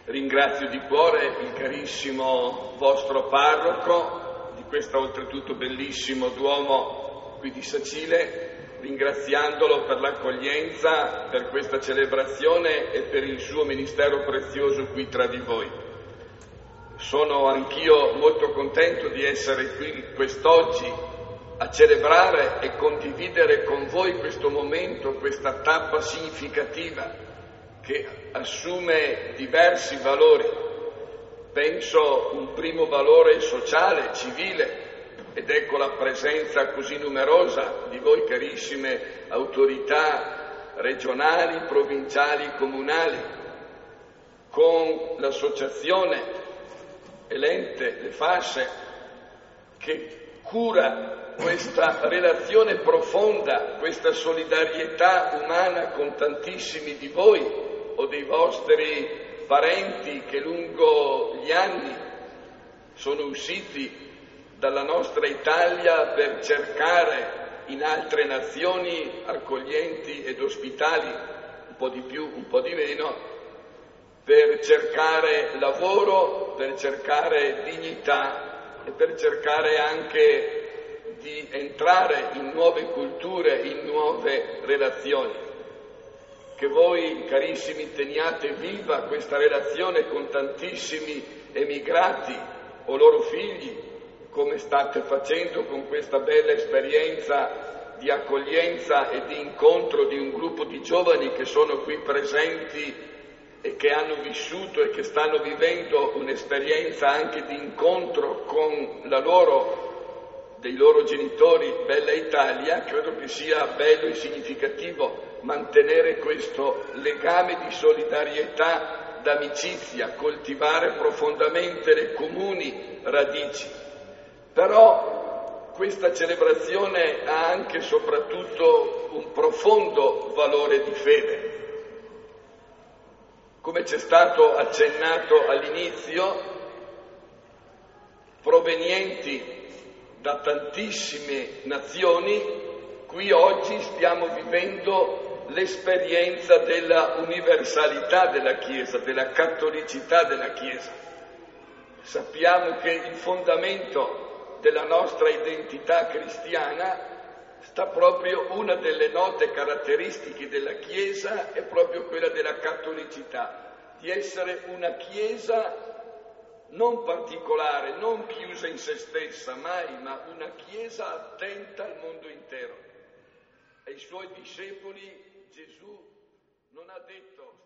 Ringrazio di cuore il carissimo vostro parroco di questo oltretutto bellissimo Duomo qui di Sacile, ringraziandolo per l'accoglienza, per questa celebrazione e per il suo ministero prezioso qui tra di voi. Sono anch'io molto contento di essere qui quest'oggi a celebrare e condividere con voi questo momento, questa tappa significativa che assume diversi valori. Penso un primo valore sociale, civile, ed ecco la presenza così numerosa di voi carissime autorità regionali, provinciali, comunali, con l'associazione Elente, le Fasce, che cura questa relazione profonda, questa solidarietà umana con tantissimi di voi o dei vostri parenti che lungo gli anni sono usciti dalla nostra Italia per cercare in altre nazioni accoglienti ed ospitali, un po' di più, un po' di meno, per cercare lavoro, per cercare dignità e per cercare anche di entrare in nuove culture, in nuove relazioni. Che voi, carissimi, teniate viva questa relazione con tantissimi emigrati o loro figli, come state facendo con questa bella esperienza di accoglienza e di incontro di un gruppo di giovani che sono qui presenti e che hanno vissuto e che stanno vivendo un'esperienza anche di incontro con dei loro genitori, bella Italia. Credo che sia bello e significativo mantenere questo legame di solidarietà, d'amicizia, coltivare profondamente le comuni radici. Però questa celebrazione ha anche e soprattutto un profondo valore di fede. Come c'è stato accennato all'inizio, provenienti da tantissime nazioni, qui oggi stiamo vivendo l'esperienza della universalità della Chiesa, della cattolicità della Chiesa. Sappiamo che il fondamento della nostra identità cristiana sta proprio, una delle note caratteristiche della Chiesa è proprio quella della cattolicità, di essere una Chiesa non particolare, non chiusa in se stessa mai, ma una Chiesa attenta al mondo intero. Ai suoi discepoli Gesù non ha detto